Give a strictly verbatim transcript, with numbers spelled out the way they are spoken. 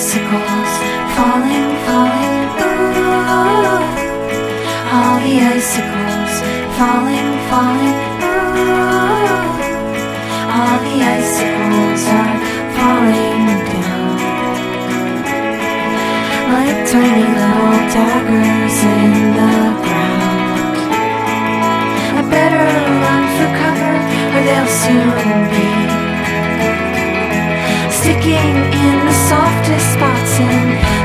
icicles falling, falling, ooh. All the icicles falling, falling, ooh. All the icicles are falling down like tiny little daggers in the ground. I better run for cover or they'll soon be sticking in the softest spots in